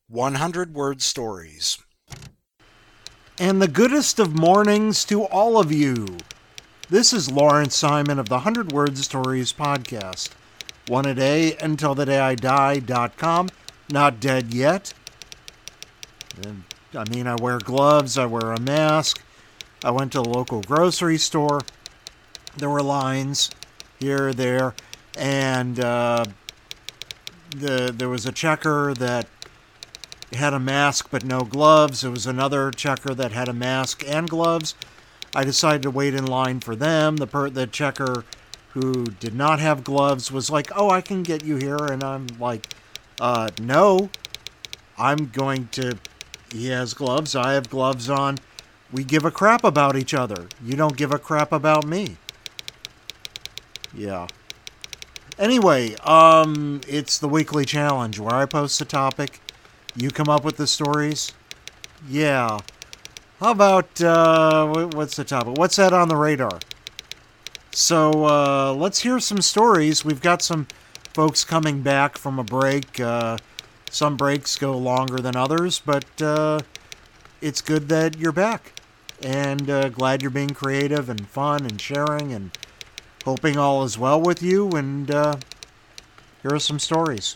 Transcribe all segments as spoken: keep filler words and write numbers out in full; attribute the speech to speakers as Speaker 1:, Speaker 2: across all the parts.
Speaker 1: one hundred word stories.
Speaker 2: And the goodest of mornings to all of you. This is Lawrence Simon of the one hundred word stories podcast. One a day until the day I die dot com. Not dead yet. And, I mean, I wear gloves, I wear a mask. I went to a local grocery store. There were lines here, there, and uh, the there was a checker that had a mask but no gloves. There was another checker that had a mask and gloves. I decided to wait in line for them. The per- the checker who did not have gloves was like, "Oh, I can get you here," and I'm like, "Uh, no, I'm going to." He has gloves. I have gloves on. We give a crap about each other. You don't give a crap about me. Yeah. Anyway, um, it's the weekly challenge where I post a topic. You come up with the stories. Yeah. How about, uh, what's the topic? What's that on the radar? So, uh, let's hear some stories. We've got some folks coming back from a break. Uh, some breaks go longer than others, but, uh, it's good that you're back. And uh, glad you're being creative and fun and sharing and hoping all is well with you. And uh, here are some stories.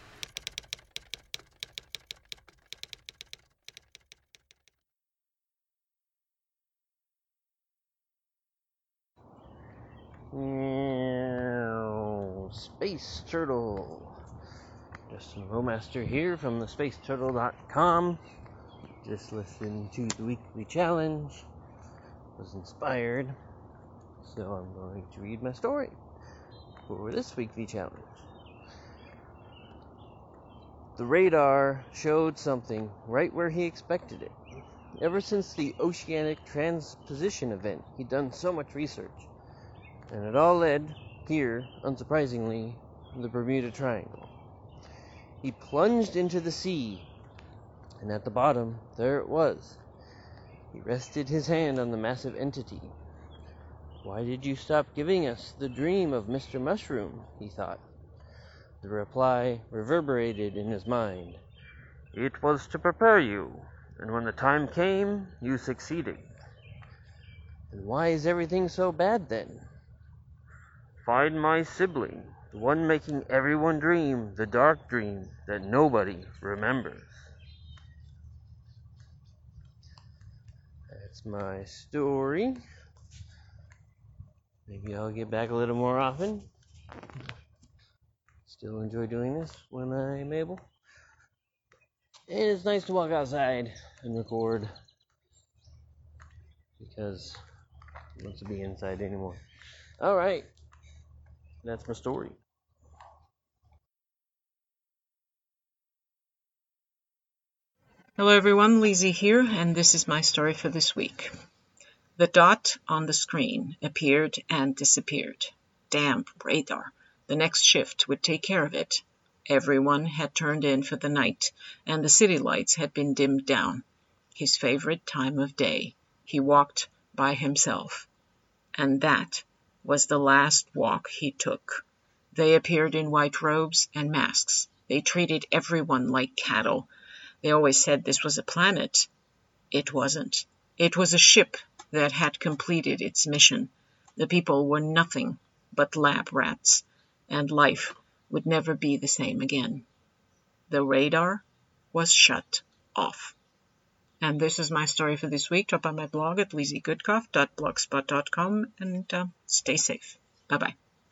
Speaker 3: Space Turtle. Justin Romaster here from the space turtle dot com. Just listened to the weekly challenge. Was inspired. So I'm going to read my story for this weekly challenge. The radar showed something right where he expected it. Ever since the oceanic transposition event, he'd done so much research. And it all led here, unsurprisingly, to the Bermuda Triangle. He plunged into the sea, and at the bottom, there it was. He rested his hand on the massive entity. "Why did you stop giving us the dream of Mister Mushroom?" he thought. The reply reverberated in his mind. "It was to prepare you, and when the time came, you succeeded." "And why is everything so bad then?" "Find my sibling, the one making everyone dream the dark dream that nobody remembers." That's my story. Maybe I'll get back a little more often. Still enjoy doing this when I'm able. And it's nice to walk outside and record, because I don't want to be inside anymore. Alright, that's my story.
Speaker 4: Hello everyone, Lizzie here, and this is my story for this week. The dot on the screen appeared and disappeared. Damn radar. The next shift would take care of it. Everyone had turned in for the night, and the city lights had been dimmed down. His favorite time of day. He walked by himself. And that was the last walk he took. They appeared in white robes and masks. They treated everyone like cattle. They always said this was a planet. It wasn't. It was a ship that had completed its mission. The people were nothing but lab rats, and life would never be the same again. The radar was shut off. And this is my story for this week. Drop by my blog at lizzie goodcoff dot blogspot dot com and uh, stay safe. Bye-bye.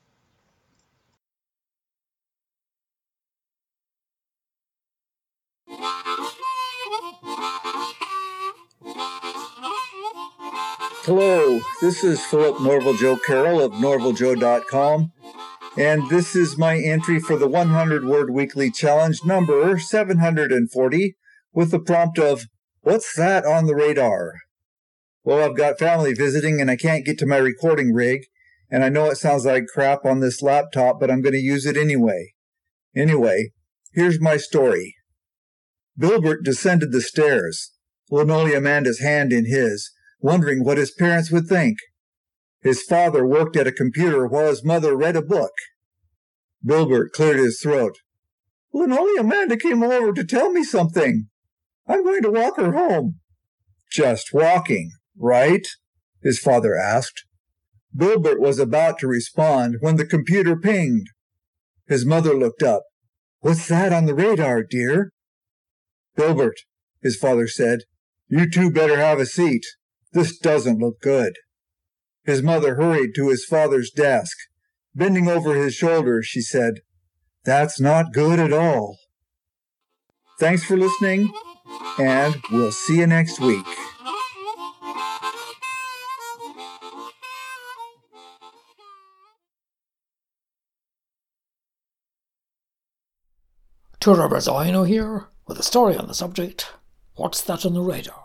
Speaker 5: Hello, this is Philip Norval Joe Carroll of norval joe dot com, and this is my entry for the one hundred word weekly challenge number seven hundred forty, with the prompt of, "What's that on the radar?" Well, I've got family visiting and I can't get to my recording rig, and I know it sounds like crap on this laptop, but I'm going to use it anyway. Anyway, here's my story. Bilbert descended the stairs, Linoleum Amanda's hand in his, wondering what his parents would think. His father worked at a computer while his mother read a book. Bilbert cleared his throat. Linoleum Amanda came over to tell me something. I'm going to walk her home. Just walking, right? His father asked. Bilbert was about to respond when the computer pinged. His mother looked up. What's that on the radar, dear? Bilbert, his father said, you two better have a seat. This doesn't look good. His mother hurried to his father's desk. Bending over his shoulder, she said, That's not good at all. Thanks for listening, and we'll see you next week.
Speaker 6: Tura Brazaino here, with a story on the subject, What's That on the Radar?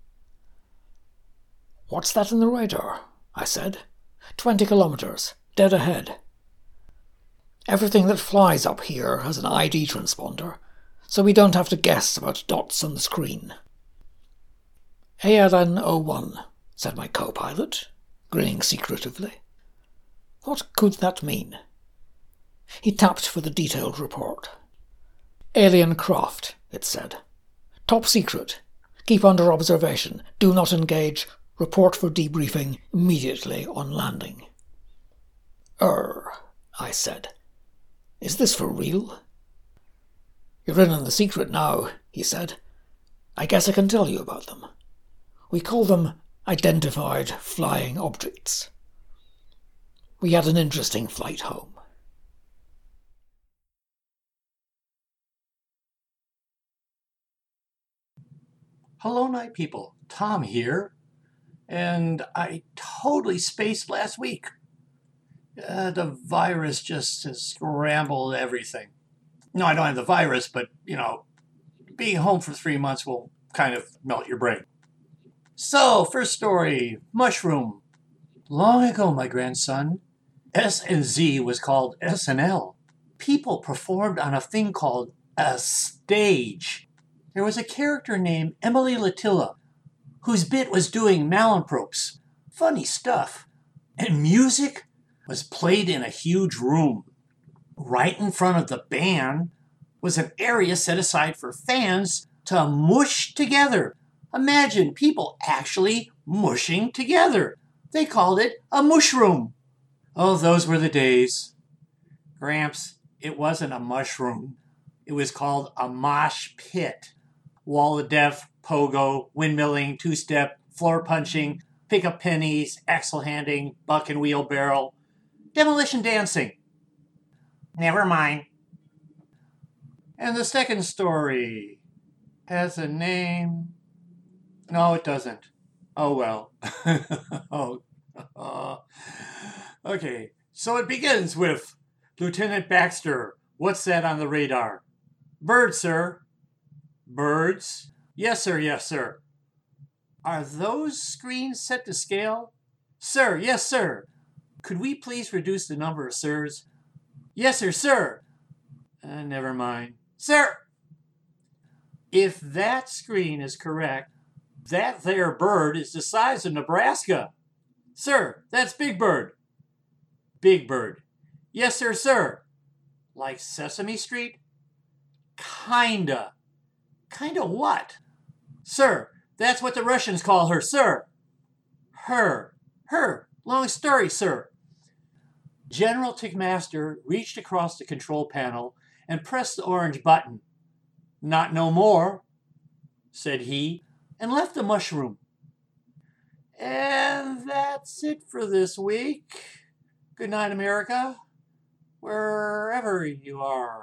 Speaker 6: What's that on the radar? I said. Twenty kilometres, dead ahead. Everything that flies up here has an I D transponder, so we don't have to guess about dots on the screen. A L N oh one, said my co-pilot, grinning secretively. What could that mean? He tapped for the detailed report. Alien craft, it said. Top secret. Keep under observation. Do not engage. Report for debriefing immediately on landing. Er, I said. Is this for real? You're in on the secret now, he said. I guess I can tell you about them. We call them identified flying objects. We had an interesting flight home.
Speaker 7: Hello, night people. Tom here. And I totally spaced last week. Uh, the virus just has scrambled everything. No, I don't have the virus, but, you know, being home for three months will kind of melt your brain. So, first story, mushroom. Long ago, my grandson, S and Z was called S N L. People performed on a thing called a stage. There was a character named Emily Latilla, whose bit was doing malapropes. Funny stuff. And music was played in a huge room. Right in front of the band was an area set aside for fans to mush together. Imagine people actually mushing together. They called it a mushroom. Oh, those were the days. Gramps, it wasn't a mushroom. It was called a mosh pit. Wall of death, pogo, windmilling, two-step, floor punching, pick-up pennies, axle handing, buck and wheelbarrow, demolition dancing. Never mind. And the second story has a name. No, it doesn't. Oh, well. oh. Uh, okay, so it begins with Lieutenant Baxter. What's that on the radar? Bird, sir. Birds? Yes, sir, yes, sir. Are those screens set to scale? Sir, yes, sir. Could we please reduce the number of sirs? Yes, sir, sir. Uh, never mind. Sir! If that screen is correct, that there bird is the size of Nebraska. Sir, that's Big Bird. Big Bird. Yes, sir, sir. Like Sesame Street? Kinda. Kinda what? Sir, that's what the Russians call her, sir. Her. Her. Long story, sir. General Tickmaster reached across the control panel and pressed the orange button. Not no more, said he, and left the mushroom. And that's it for this week. Good night, America, wherever you are.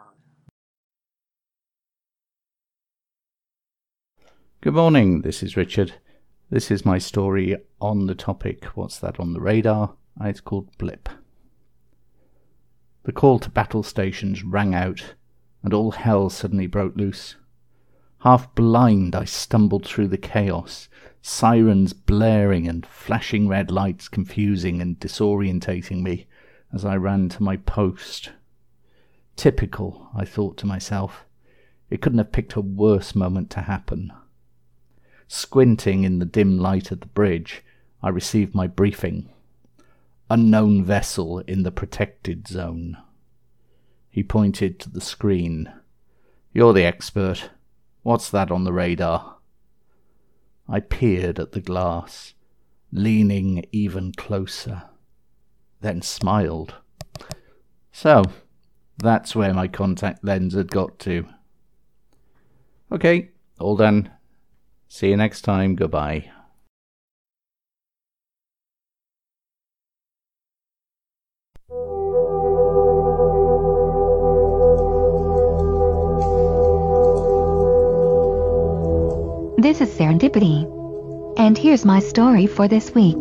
Speaker 8: Good morning, this is Richard. This is my story on the topic, What's That on the Radar? And it's called Blip. The call to battle stations rang out, and all hell suddenly broke loose. Half blind, I stumbled through the chaos, sirens blaring and flashing red lights confusing and disorientating me as I ran to my post. Typical, I thought to myself. It couldn't have picked a worse moment to happen. Squinting in the dim light of the bridge, I received my briefing. Unknown vessel in the protected zone. He pointed to the screen. You're the expert. What's that on the radar? I peered at the glass, leaning even closer, then smiled. So, that's where my contact lens had got to. Okay, all done. See you next time. Goodbye.
Speaker 9: This is Serendipity, and here's my story for this week.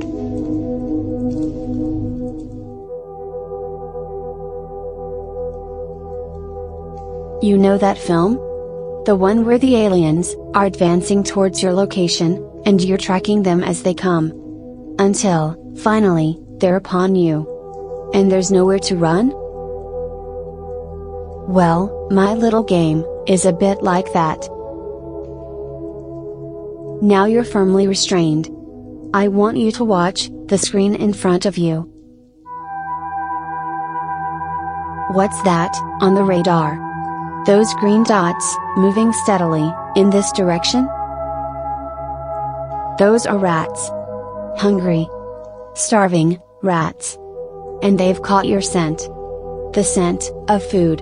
Speaker 10: You know that film? The one where the aliens are advancing towards your location, and you're tracking them as they come. Until, finally, they're upon you. And there's nowhere to run? Well, my little game is a bit like that. Now you're firmly restrained. I want you to watch the screen in front of you. What's that on the radar? Those green dots, moving steadily, in this direction? Those are rats. Hungry. Starving, rats. And they've caught your scent. The scent of food.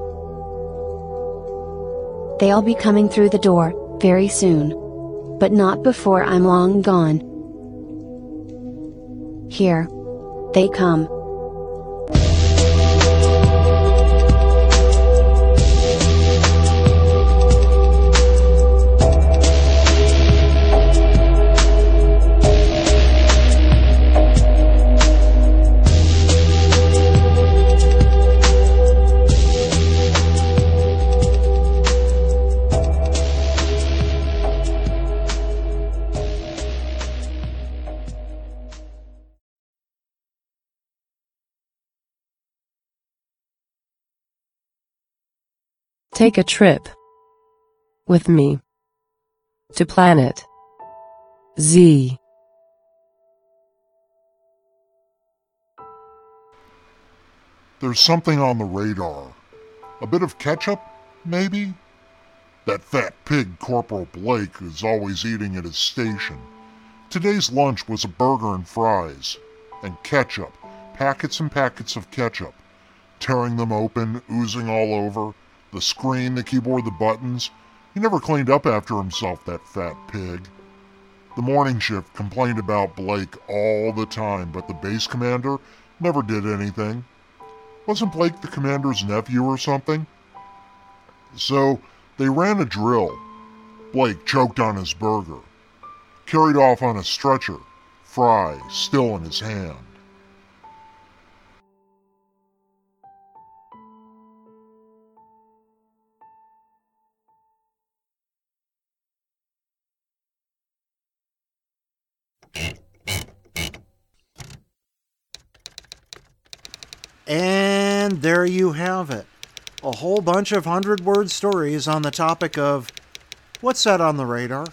Speaker 10: They'll be coming through the door, very soon. But not before I'm long gone. Here. They come.
Speaker 11: Take a trip with me to planet Z.
Speaker 12: There's something on the radar. A bit of ketchup, maybe? That fat pig Corporal Blake is always eating at his station. Today's lunch was a burger and fries. And ketchup. Packets and packets of ketchup. Tearing them open, oozing all over. The screen, the keyboard, the buttons. He never cleaned up after himself, that fat pig. The morning shift complained about Blake all the time, but the base commander never did anything. Wasn't Blake the commander's nephew or something? So, they ran a drill. Blake choked on his burger. Carried off on a stretcher, fry still in his hand.
Speaker 2: And there you have it. A whole bunch of hundred-word stories on the topic of what's that on the radar?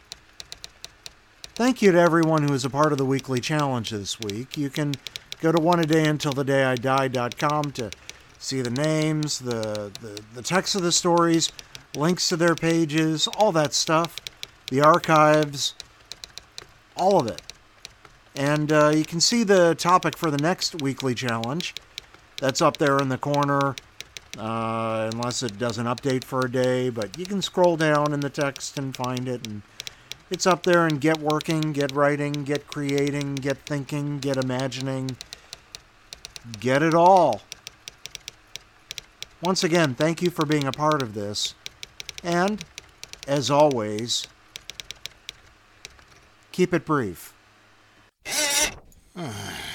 Speaker 2: Thank you to everyone who is a part of the weekly challenge this week. You can go to one a day until the day I die dot com to see the names, the, the, the text of the stories, links to their pages, all that stuff, the archives, all of it. And uh, you can see the topic for the next weekly challenge. That's up there in the corner, uh, unless it doesn't update for a day, but you can scroll down in the text and find it, and it's up there, and get working, get writing, get creating, get thinking, get imagining, get it all. Once again, thank you for being a part of this, and, as always, keep it brief.